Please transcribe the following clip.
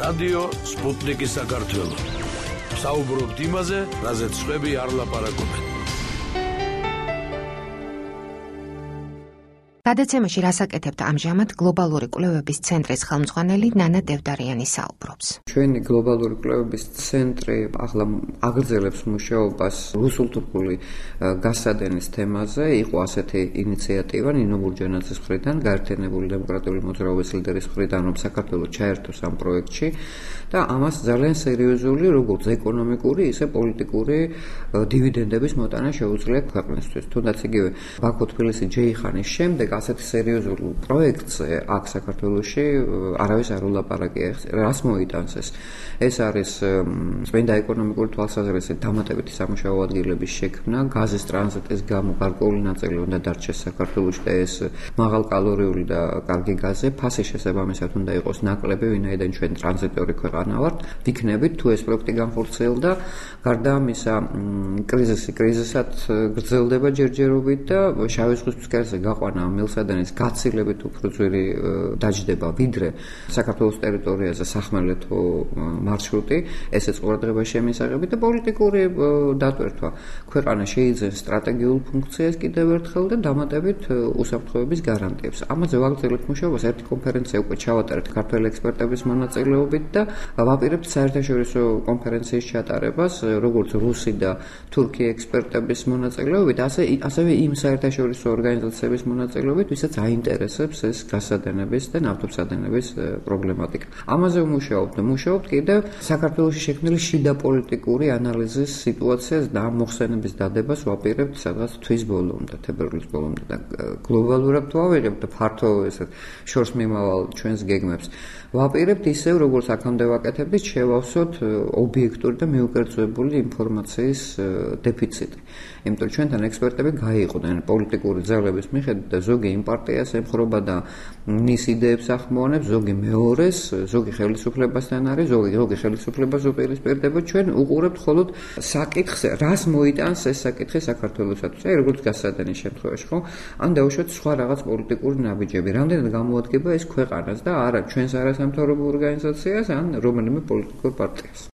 რადიო სპუტნიკის საქართველო. საუბრობთ იმაზე, რაზეც სხვები არ ლაპარაკობენ. გადაცემაში რასაკეთებთ ამჟამად გლობალური კვლევების ცენტრის ხელმძღვანელი ნანა დევდარიანი საუბრობს. ჩვენი გლობალური კვლევების ცენტრი ახლა აგრძელებს მუშაობას რუსულ-თურქული გასადენის თემაზე. იყო ასეთი ინიციატივა ნინო ბურჯანაძის მხრიდან, გაერთიანებული დემოკრატიული მოძრაობის ლიდერის მხრიდან, რომ საქართველოს ჩაერთოს ამ პროექტში და ამას ძალიან სერიოზული, როგორც ეკონომიკური, ისე პოლიტიკური დივიდენდების მოტანა შეუძლია ქვეყნისთვის. თუნდაც იგივე ბაქო-თბილისი ჯეიხანის შემდეგ ასეთი სერიოზულ პროექტზე აქ საქართველოში არავის არ ულაპარაკია. რას მოიტანს ეს? ეს არის წმინდა ეკონომიკური თვალსაზრისით დამატებითი სამუშაო ადგილების შექმნა, გაზის ტრანზიტის გამო გარკვეული ნაწილი უნდა დარჩეს საქართველოში და ეს მაღალკალორიული და კარგი გაზი, ფასი შესაბამისად უნდა იყოს ნაკლები, ვინაიდან ჩვენ ტრანზიტორი ქვეყანა ვართ. ვიქნებით თუ ეს პროექტი განხორციელდა, გარდა ამისა კრიზისად გრძელდება ჯერჯერობით და შავი ზღვის ფსკერზე გაყვანა მილსადენის გაცილებით უფრო ძვირი დაჯდება, ვიდრე საქართველოს ტერიტორიაზე სახმელეთო მარშრუტი, ესეც ყურადღებას შემისაღები და პოლიტიკური დატვირთვა. ქვეყანა შეიძენს სტრატეგიულ ფუნქციას კიდევ ერთხელ და დამატებით უსაფრთხოების გარანტიებს. ამაზე ვაგრძელებთ მუშაობას. ერთი კონფერენცია უკვე ჩავატარეთ ქართველი ექსპერტების მონაწილეობით და ვაპირებთ საერთაშორისო კონფერენციის ჩატარებას, როგორც რუსი და თურქი ექსპერტების მონაწილეობით, ასევე იმ საერთაშორისო ორგანიზაციების მონაწილეობით, ვისაც აინტერესებს ეს გასადენების და ნავთობსადენების პრობლემატიკა. ამაზე ვმუშაობთ კიდევ საქართველოში შექმნილი შიდა პოლიტიკური ანალიზის სიტუაციას და მოხსენების დადებას ვაპირებთ სადღაც თვის ბოლომდე, თებერვლის ბოლომდე და გლობალურად თუ ავიღებთ და ფართო ესეთ შორს მიმავალ ჩვენს გეგმებს ვაპირებთ ისევ, როგორც აქამდე ვაკეთებდით, შევავსოთ ობიექტური და მიუკერძოებული ინფორმაციის დეფიციტი. იმიტომ ჩვენთან ექსპერტები გაიყვნენ პოლიტიკური ძალების მიხედვით და ზოგი იმ პარტიას ემხრობა და მის იდეებს ახმოვანებს, ზოგი მეორეს, ზოგი ხელისუფლებასთან არის, ზოგი ხელისუფლებას უპირისპირდება. ჩვენ უყურებთ მხოლოდ საკითხს, რას მოიტანს ეს საკითხი საქართველოსთვის, აი როგორც გასადენის შემთხვევაში, ხო? ან დავუშვათ სხვა რაღაც პოლიტიკური ნაბიჯები. რამდენად გამოადგება ეს ქვეყანას და არა ჩვენს არასამთავრობო ორგანიზაციას, ან რომელიმე პოლიტიკურ პარტიას.